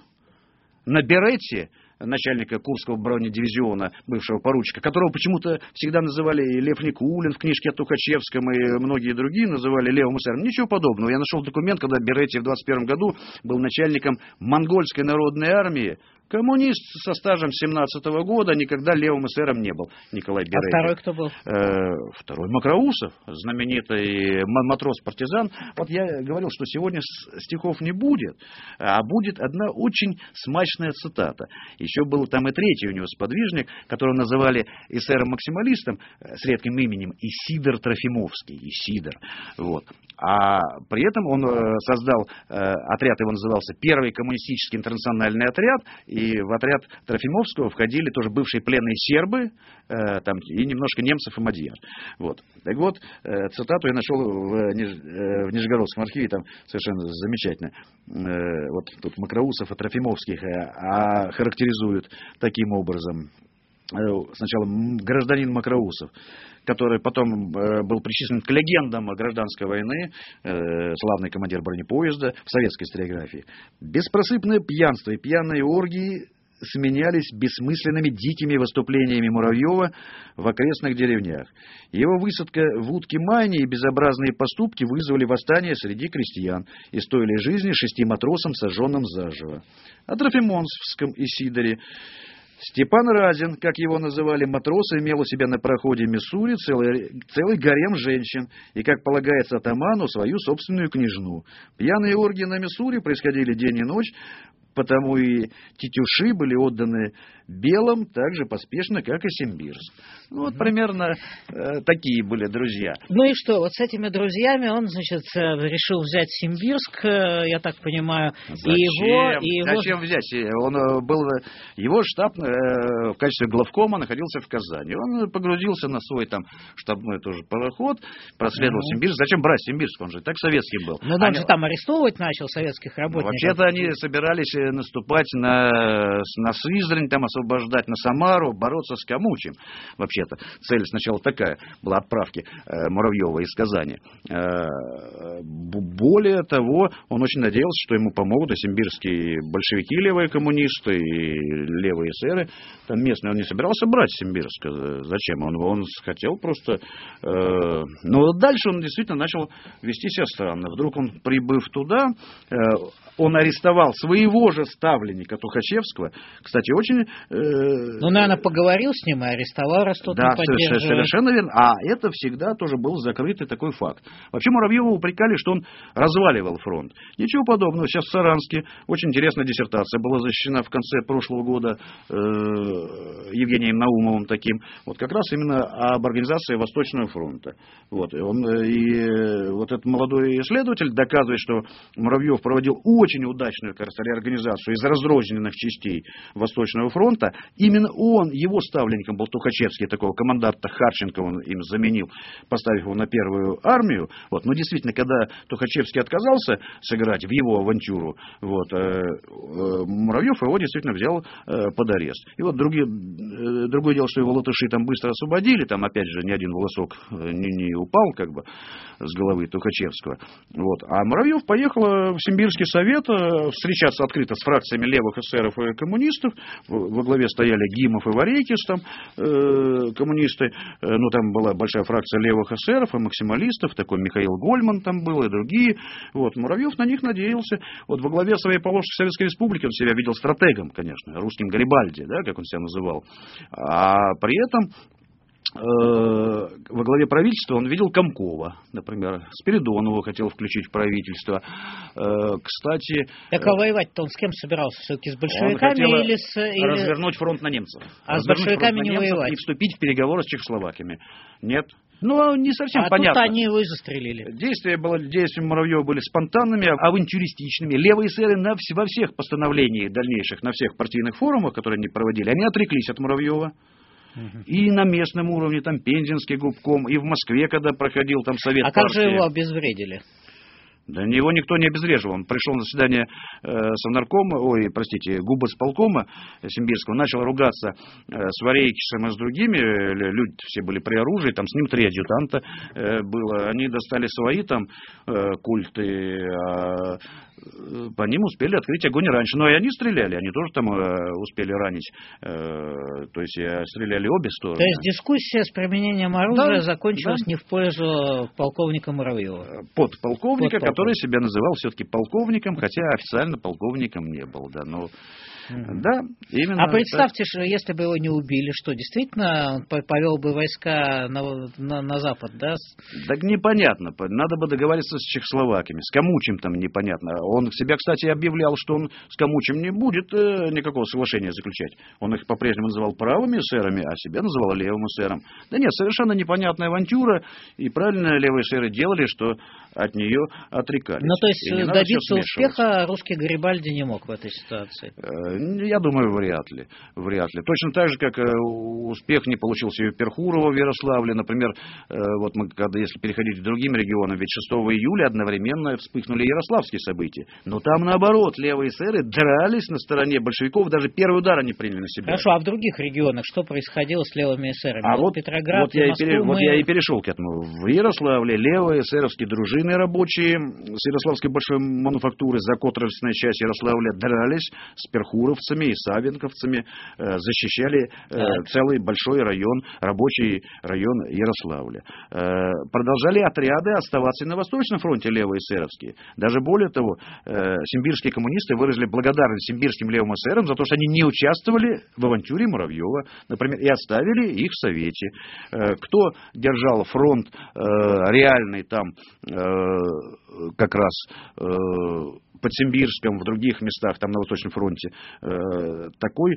Speaker 3: на Беретти, начальника Курского бронедивизиона, бывшего поручика, которого почему-то всегда называли и Лев Никулин в книжке о Тухачевском, и многие другие называли левым эсером. Ничего подобного. Я нашел документ, когда Беретти в двадцать первом году был начальником Монгольской народной армии. Коммунист со стажем семнадцатого года, никогда левым эсером не был. Николай Беретти.
Speaker 2: А второй кто был?
Speaker 3: Э, второй Макроусов, знаменитый матрос-партизан. Вот я говорил, что сегодня стихов не будет, а будет одна очень смачная цитата. Еще был там и третий у него сподвижник, которого называли эсером-максималистом с редким именем Исидор Трофимовский. Исидор. Вот. А при этом он создал отряд, его назывался Первый коммунистический интернациональный отряд, и в отряд Трофимовского входили тоже бывшие пленные сербы, э, там, и немножко немцев и мадьяр. Вот. Так вот, э, цитату я нашел в, Ниж, э, в Нижегородском архиве, там совершенно замечательно. Э, вот тут Макроусов и Трофимовских э, а характеризуют таким образом. Э, сначала гражданин Макроусов, который потом э, был причислен к легендам гражданской войны, э, славный командир бронепоезда в советской историографии. Беспросыпное пьянство и пьяные оргии сменялись бессмысленными дикими выступлениями Муравьева в окрестных деревнях. Его высадка в Утке-Майне и безобразные поступки вызвали восстание среди крестьян и стоили жизни шести матросам, сожженным заживо. О Трофимовском Исидоре. Степан Разин, как его называли матросы, имел у себя на проходе Миссури целый, целый гарем женщин и, как полагается атаману, свою собственную княжну. Пьяные оргии на Миссури происходили день и ночь, потому и Тетюши были отданы белым так же поспешно, как и Симбирск. Ну, вот примерно э, такие были друзья.
Speaker 2: Ну и что, вот с этими друзьями он, значит, решил взять Симбирск, я так понимаю.
Speaker 3: Зачем?
Speaker 2: И его, и его...
Speaker 3: Зачем взять? Он был, его штаб э, в качестве главкома находился в Казани. Он погрузился на свой там штабной тоже пароход, проследовал mm-hmm. Симбирск. Зачем брать Симбирск? Он же так советский был.
Speaker 2: Ну, он они... же там арестовывать начал советских работников.
Speaker 3: Ну, вообще-то они собирались наступать на, на Сызрань, там освобождать, на Самару, бороться с Камучем. Вообще-то цель сначала такая была, отправки э, Муравьева из Казани. Э, более того, он очень надеялся, что ему помогут и симбирские большевики, левые коммунисты, и левые эсеры. Там местные. Он не собирался брать Симбирск. Зачем? Он, он хотел просто... Э, но дальше он действительно начал вести себя странно. Вдруг он, прибыв туда, э, он арестовал своего же ставленника Тухачевского. Кстати, очень... Э,
Speaker 2: ну, наверное, поговорил с ним и арестовал, раз тот
Speaker 3: да,
Speaker 2: не поддерживает.
Speaker 3: Совершенно верно. А это всегда тоже был закрытый такой факт. Вообще Муравьева упрекали, что он разваливал фронт. Ничего подобного. Сейчас в Саранске очень интересная диссертация была защищена в конце прошлого года э, Евгением Наумовым таким. Вот как раз именно об организации Восточного фронта. Вот. И, он, и вот этот молодой исследователь доказывает, что Муравьев проводил очень удачную, кажется, реорганизацию из разрозненных частей Восточного фронта. Именно он, его ставленником был Тухачевский, такого команданта Харченко он им заменил, поставив его на первую армию. Вот. Но действительно, когда Тухачевский отказался сыграть в его авантюру, вот, э, э, Муравьев его действительно взял э, под арест. И вот другие, э, другое дело, что его латыши там быстро освободили, там опять же ни один волосок не, не упал как бы с головы Тухачевского. Вот. А Муравьев поехал в Симбирский совет э, встречаться открыто с фракциями левых эсеров и коммунистов. Во главе стояли Гимов и Варейкис, там э, коммунисты, э, ну там была большая фракция левых эсеров и максималистов, такой Михаил Гольман там был и другие. Вот. Муравьев на них надеялся. Вот во главе своей Поволжской Советской Республики он себя видел стратегом, конечно, русским Гарибальди, да, как он себя называл. А при этом во главе правительства он видел Комкова, например. Спиридонова хотел включить в правительство. Кстати...
Speaker 2: Так а воевать-то он с кем собирался? Все-таки с большевиками или с... Или...
Speaker 3: развернуть фронт на немцев.
Speaker 2: А с большевиками не воевать?
Speaker 3: И вступить в переговоры с чехословаками. Нет. Ну, не совсем
Speaker 2: а
Speaker 3: понятно.
Speaker 2: А тут они его и застрелили.
Speaker 3: Действия, было, действия Муравьева были спонтанными, авантюристичными. Левые эсеры на, во всех постановлениях дальнейших, на всех партийных форумах, которые они проводили, они отреклись от Муравьева. И на местном уровне, там Пензенский губком, и в Москве, когда проходил там совет
Speaker 2: а
Speaker 3: партии.
Speaker 2: А как же его обезвредили?
Speaker 3: Да его никто не обезвреживал. Он пришел на заседание э, совнаркома, ой, простите, губосполкома Симбирского, начал ругаться э, с Варейкисом и с другими. Люди все были при оружии, там с ним три адъютанта э, было. Они достали свои там э, культы, а по ним успели открыть огонь раньше. Но и они стреляли, они тоже там э, успели ранить. Э, то есть э, стреляли обе стороны.
Speaker 2: То есть дискуссия с применением оружия
Speaker 3: да,
Speaker 2: закончилась
Speaker 3: да.
Speaker 2: не в пользу полковника Муравьева.
Speaker 3: Подполковника, который себя называл все-таки полковником, хотя официально полковником не был. Да, но... Mm-hmm. Да, именно.
Speaker 2: А представьте, что если бы его не убили, что действительно он повел бы войска на, на, на запад, да?
Speaker 3: Так непонятно. Надо бы договориться с чехословаками. С Камучем там непонятно. Он себя, кстати, объявлял, что он с Камучем не будет э, никакого соглашения заключать. Он их по-прежнему называл правыми эсерами, а себя называл левым эсером. Да нет, совершенно непонятная авантюра. И правильно левые эсеры делали, что от нее отрекались.
Speaker 2: Ну, то есть добиться успеха русский Гарибальди не мог в этой ситуации?
Speaker 3: Я думаю, вряд ли. Вряд ли. Точно так же, как успех не получился и у Перхурова в Ярославле. Например, вот мы, когда, если переходить к другим регионам, ведь шестого июля одновременно вспыхнули ярославские события. Но там, наоборот, левые эсеры дрались на стороне большевиков, даже первый удар они приняли на себя.
Speaker 2: Хорошо, а в других регионах что происходило с левыми эсерами?
Speaker 3: А
Speaker 2: вот,
Speaker 3: вот,
Speaker 2: Петроград,
Speaker 3: вот, я
Speaker 2: Москву,
Speaker 3: и пере,
Speaker 2: мы...
Speaker 3: вот я и перешел к этому. В Ярославле левые эсеровские дружины рабочие с Ярославской большой мануфактуры, законтрачная часть Ярославля, дрались с перхуровцами и савенковцами, э, защищали э, целый большой район, рабочий район Ярославля. Э, продолжали отряды оставаться на Восточном фронте левые эсеровские. Даже более того, э, симбирские коммунисты выразили благодарность симбирским левым эсерам за то, что они не участвовали в авантюре Муравьева, например, и оставили их в Совете. Э, кто держал фронт э, реальный там э, как раз э, под Симбирском, в других местах, там на Восточном фронте, такой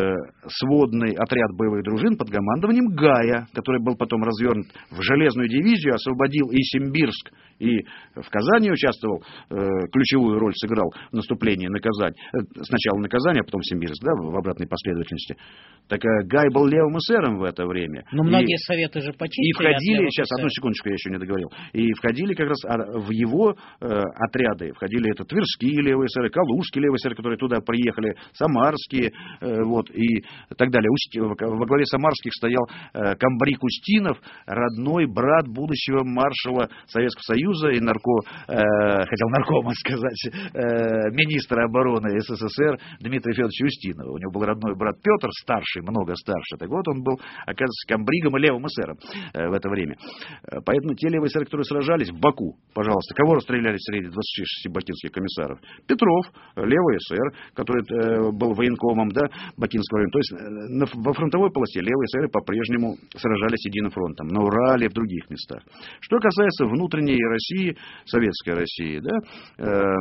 Speaker 3: сводный отряд боевых дружин под командованием Гая, который был потом развернут в железную дивизию, освободил и Симбирск, и в Казани участвовал, ключевую роль сыграл в наступлении на Казань. Сначала на Казань, а потом Симбирск, да, в обратной последовательности. Так Гай был левым эсером в это время.
Speaker 2: Но многие и, советы же почистили.
Speaker 3: И входили, сейчас, одну секундочку, я еще не договорил, и входили как раз в его э, отряды, входили это Тверские левые эсеры, Калужские левые эсеры, которые туда приехали, Самарские, э, вот, и так далее. Во главе Самарских стоял э, комбриг Устинов, родной брат будущего маршала Советского Союза и нарко, э, хотел наркома сказать, э, министра обороны СССР Дмитрия Федоровича Устинова. У него был родной брат Петр, старший, много старше. Так вот, он был, оказывается, комбригом и левым эсером э, в это время. Поэтому те левые эсеры, которые сражались в Баку, пожалуйста, кого расстреляли среди двадцати шести бакинских комиссаров? Петров, левый эсер, который э, был военкомом, да, Бакинского района. То есть э, на, во фронтовой полосе левые эсеры по-прежнему сражались единым фронтом, на Урале и в других местах. Что касается внутренней России, советской России, да, э,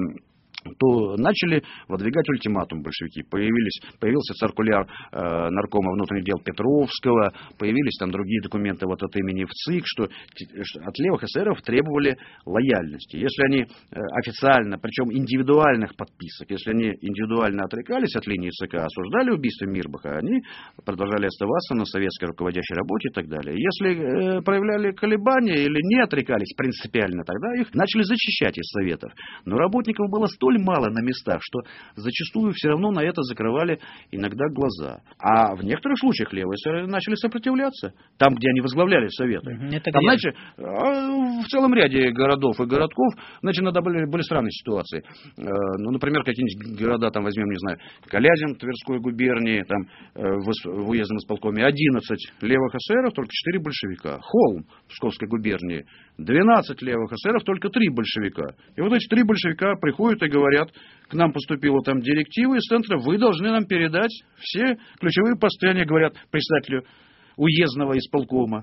Speaker 3: то начали выдвигать ультиматум большевики. Появились, появился циркуляр э, наркома внутренних дел Петровского, появились там другие документы вот от имени ВЦИК, что, что от левых эсеров требовали лояльности. Если они э, официально, причем индивидуальных подписок, если они индивидуально отрекались от линии ЦК, осуждали убийство Мирбаха, они продолжали оставаться на советской руководящей работе и так далее. Если э, проявляли колебания или не отрекались принципиально, тогда их начали зачищать из советов. Но работников было столько мало на местах, что зачастую все равно на это закрывали иногда глаза. А в некоторых случаях левые эсеры начали сопротивляться. Там, где они возглавляли советы.
Speaker 2: Это
Speaker 3: там, знаете, в целом ряде городов и городков, значит, иногда были, были странные ситуации. Ну, например, какие-нибудь города, там возьмем, не знаю, Калязин Тверской губернии, там в уездном исполкоме одиннадцать левых эсеров, только четыре большевика. Холм Псковской губернии двенадцать левых эсеров, только три большевика. И вот эти три большевика приходят и говорят, к нам поступила там директива из центра, вы должны нам передать все ключевые посты, они говорят председателю уездного исполкома.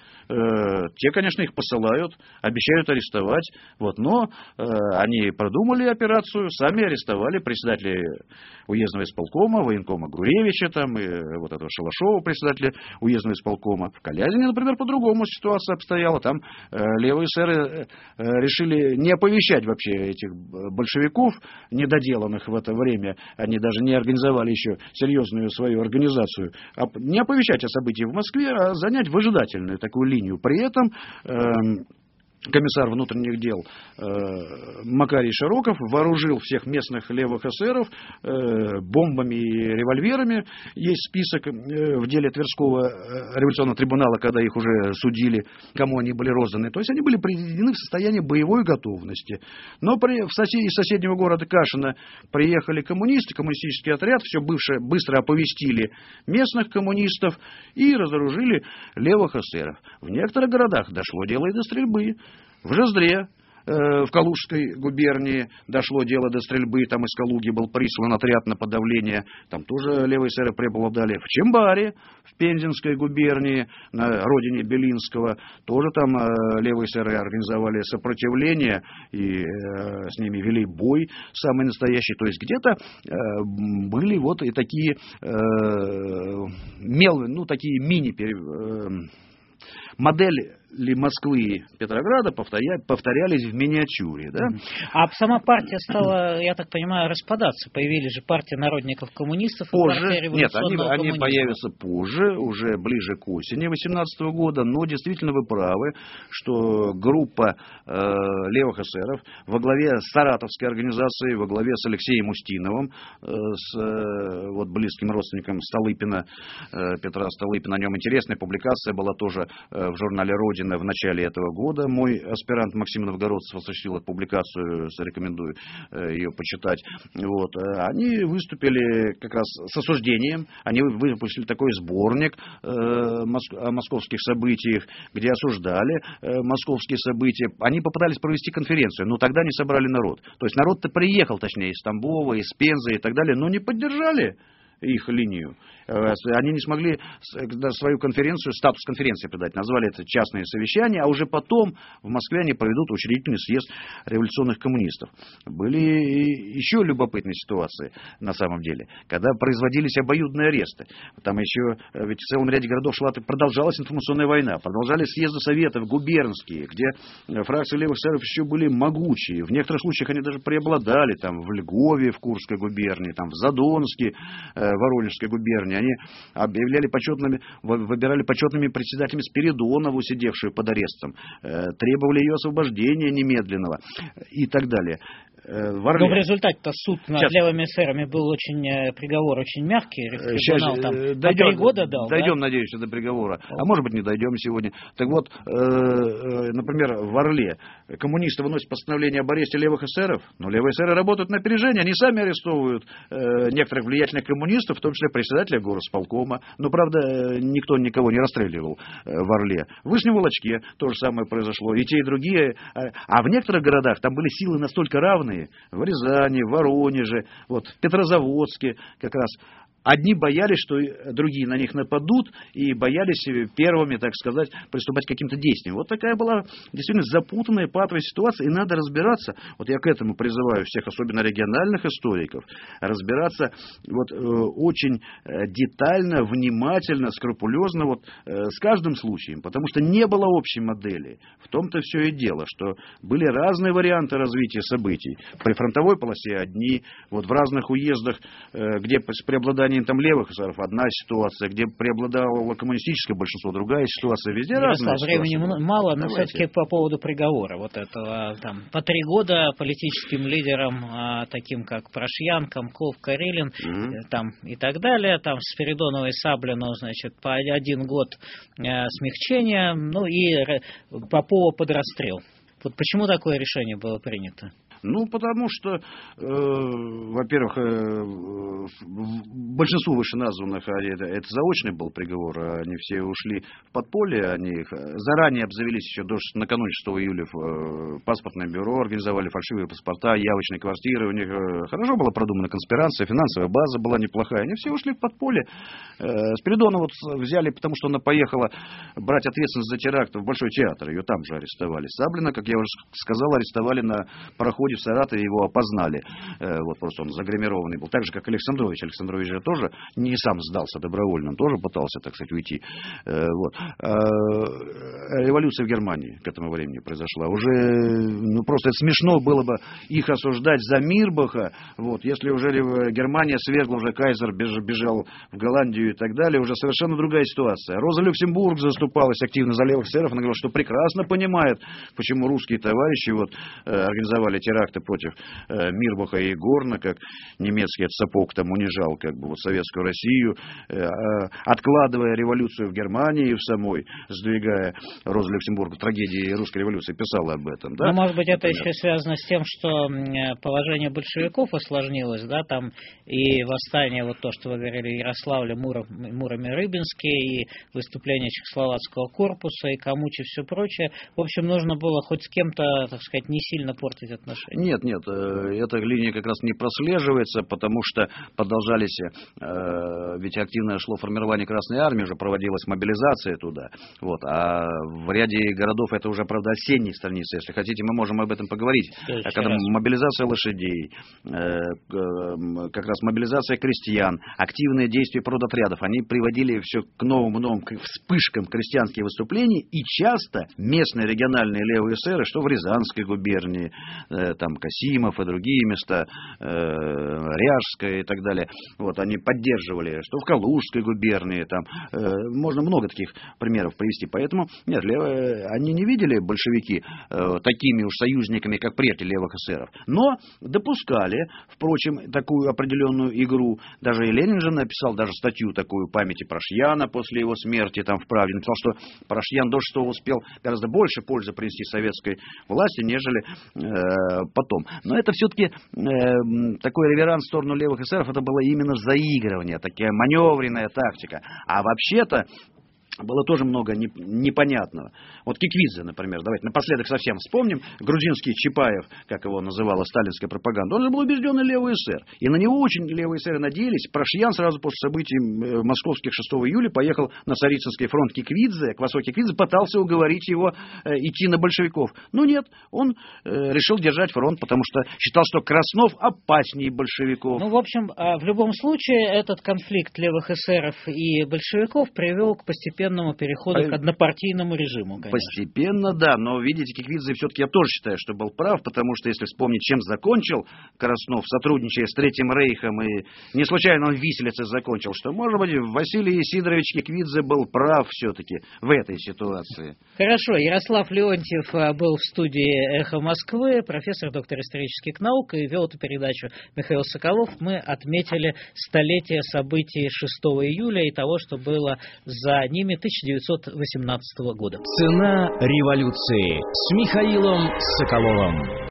Speaker 3: Те, конечно, их посылают, обещают арестовать, вот, но э, они продумали операцию, сами арестовали председателя уездного исполкома, военкома Гуревича, там, и вот этого Шалашова, председателя уездного исполкома. В Калязине, например, по-другому ситуация обстояла. Там э, левые эсеры э, решили не оповещать вообще этих большевиков, недоделанных в это время, они даже не организовали еще серьезную свою организацию, а не оповещать о событиях в Москве, а занять выжидательную такую линию. При этом э, комиссар внутренних дел э, Макарий Широков вооружил всех местных левых эсеров э, бомбами и револьверами. Есть список э, в деле Тверского революционного трибунала, когда их уже судили, кому они были розданы. То есть они были приведены в состояние боевой готовности. Но при, в сосед, из соседнего города Кашина приехали коммунисты, коммунистический отряд, все бывшее, быстро оповестили местных коммунистов и разоружили левых эсеров. В некоторых городах дошло дело и до стрельбы. В Жиздре, э, в Калужской губернии, дошло дело до стрельбы, там из Калуги был прислан отряд на подавление, там тоже левые эсеры преобладали. В Чембаре, в Пензенской губернии, на родине Белинского, тоже там э, левые эсеры организовали сопротивление и э, с ними вели бой самый настоящий. То есть где-то э, были вот и такие э, мел, ну, такие мини э, модели Москвы и Петрограда повторялись в миниатюре. Да?
Speaker 2: А сама партия стала, я так понимаю, распадаться. Появились же партия народников-коммунистов.
Speaker 3: Позже. Нет, они, они появятся позже, уже ближе к осени две тысячи восемнадцатого года. Но действительно вы правы, что группа э, левых эсеров во главе с саратовской организацией, во главе с Алексеем Устиновым, э, с э, вот, близким родственником Столыпина, э, Петра Столыпина. О нем интересная публикация была тоже э, в журнале «Родина» в начале этого года. Мой аспирант Максим Новгородцев осуществил эту публикацию, рекомендую ее почитать. Вот. Они выступили как раз с осуждением, они выпустили такой сборник э, о московских событиях, где осуждали э, московские события. Они попытались провести конференцию, но тогда не собрали народ. То есть народ-то приехал, точнее, из Тамбова, из Пензы и так далее, но не поддержали их линию. Они не смогли свою конференцию, статус конференции придать, назвали это частные совещания, а уже потом в Москве они проведут учредительный съезд революционных коммунистов. Были еще любопытные ситуации, на самом деле, когда производились обоюдные аресты. Там еще, ведь в целом ряде городов шла, продолжалась информационная война, продолжались съезды советов губернские, где фракции левых эсеров еще были могучие. В некоторых случаях они даже преобладали, там, в Льгове, в Курской губернии, там, в Задонске, э, Воронежской губернии. Они объявляли почетными, выбирали почетными председателями Спиридонову, сидевшую под арестом, э, требовали ее освобождения немедленного и так далее.
Speaker 2: Но в результате-то суд над Сейчас. левыми эсерами был очень, приговор очень мягкий, трибунал там
Speaker 3: дойдем,
Speaker 2: по три года дал.
Speaker 3: Дойдем,
Speaker 2: да?
Speaker 3: надеюсь, до приговора. О. А может быть, не дойдем сегодня. Так вот, э, например, в Орле коммунисты выносят постановление об аресте левых эсеров, но левые эсеры работают на опережение, они сами арестовывают э, некоторых влиятельных коммунистов, в том числе председателя горосполкома. Но, правда, никто никого не расстреливал э, в Орле. В Вышнем Волочке то же самое произошло. И те, и другие. А в некоторых городах там были силы настолько равные, в Рязани, в Воронеже, вот, в Петрозаводске как раз. Одни боялись, что другие на них нападут, и боялись первыми, так сказать, приступать к каким-то действиям. Вот такая была действительно запутанная, патовая ситуация, и надо разбираться, вот я к этому призываю всех, особенно региональных историков, разбираться вот, э, очень детально, внимательно, скрупулезно вот, э, с каждым случаем, потому что не было общей модели. В том-то все и дело, что были разные варианты развития событий. При фронтовой полосе одни, вот в разных уездах, э, где с преобладанием там левых эсеров одна ситуация, где преобладало коммунистическое большинство, другая ситуация, везде разная ситуация.
Speaker 2: Времени мало, но все-таки по поводу приговора вот этого, там, по три года политическим лидерам, таким как Прошьян, Комков, Карелин, mm-hmm. там, и так далее, там, Спиридонова и Саблину, значит, по один год э, смягчения, ну и Попова под расстрел. Вот почему такое решение было принято?
Speaker 3: Ну, потому что, э, во-первых, э, большинство вышеназванных, это, это заочный был приговор, они все ушли в подполье, они заранее обзавелись еще до, накануне шестого июля в э, паспортное бюро, организовали фальшивые паспорта, явочные квартиры, у них э, хорошо была продумана конспирация, финансовая база была неплохая, они все ушли в подполье. Э, Спиридонову вот взяли, потому что она поехала брать ответственность за теракт в Большой театр, ее там же арестовали. Саблина, как я уже сказал, арестовали на пароходе в Саратове, его опознали. Э, вот просто он загримированный был. Так же, как Александрович. Александрович же тоже не сам сдался добровольно, он тоже пытался, так сказать, уйти. Э, вот. э, революция в Германии к этому времени произошла. Уже, ну, просто это смешно было бы их осуждать за Мирбаха. Вот. Если уже Германия свергла, уже кайзер бежал в Голландию и так далее, уже совершенно другая ситуация. Роза Люксембург заступалась активно за левых эсеров. Она говорила, что прекрасно понимает, почему русские товарищи вот, э, организовали теракты против э, Мирбаха и Горна, как немецкий этот сапог там унижал как бы, вот, советскую Россию, э, э, откладывая революцию в Германии в самой, сдвигая Розу Люксембург в трагедии русской революции, писала об этом. Да?
Speaker 2: Ну, может быть, это еще связано с тем, что положение большевиков осложнилось, да, там и восстание, вот то, что вы говорили, Ярославля, Мура, Муроме-Рыбинске, и выступление Чехословацкого корпуса, и Камучи, и все прочее. В общем, нужно было хоть с кем-то, так сказать, не сильно портить отношения.
Speaker 3: Нет, нет, эта линия как раз не прослеживается, потому что продолжались, ведь активно шло формирование Красной Армии, уже проводилась мобилизация туда, вот, а в ряде городов это уже, правда, осенние страницы, если хотите, мы можем об этом поговорить, когда раз. Мобилизация лошадей, как раз мобилизация крестьян, активные действия продотрядов, они приводили все к новым-новым вспышкам крестьянских выступлений, и часто местные региональные левые эсеры, что в Рязанской губернии, там Касимов и другие места, Ряжская и так далее, вот, они поддерживали, что в Калужской губернии, там, можно много таких примеров привести, поэтому, нет, левые, они не видели большевики такими уж союзниками, как прежде левых эсеров, но допускали, впрочем, такую определенную игру, даже и Ленин же написал даже статью такую памяти Прошьяна после его смерти, там в «Правде», написал, что Прошьян до шестого успел гораздо больше пользы принести советской власти, нежели э, потом. Но это все-таки э, такой реверанс в сторону левых эсеров, это было именно заигрывание, такая маневренная тактика. А вообще-то было тоже много непонятного. Вот Киквидзе, например, давайте напоследок совсем вспомним. Грузинский Чапаев, как его называла сталинская пропаганда, он же был убежденный левый эсер. И на него очень левые эсеры надеялись. Прошьян сразу после событий московских шестого июля поехал на Царицынский фронт Киквидзе, к Васо Киквидзе, пытался уговорить его э, идти на большевиков. Но нет, он э, решил держать фронт, потому что считал, что Краснов опаснее большевиков.
Speaker 2: Ну, в общем, в любом случае, этот конфликт левых эсеров и большевиков привел к постепенному переходу а... к однопартийному режиму, конечно.
Speaker 3: Постепенно, да, но, видите, Киквидзе все-таки я тоже считаю, что был прав, потому что, если вспомнить, чем закончил Краснов, сотрудничая с Третьим Рейхом, и не случайно он виселицей закончил, что, может быть, Василий Сидорович Киквидзе был прав все-таки в этой ситуации.
Speaker 2: Хорошо, Ярослав Леонтьев был в студии «Эхо Москвы», профессор, доктор исторических наук, и вел эту передачу Михаил Соколов. Мы отметили столетие событий шестого июля и того, что было за ними тысяча девятьсот восемнадцатого года.
Speaker 1: Цена революции с Михаилом Соколовым.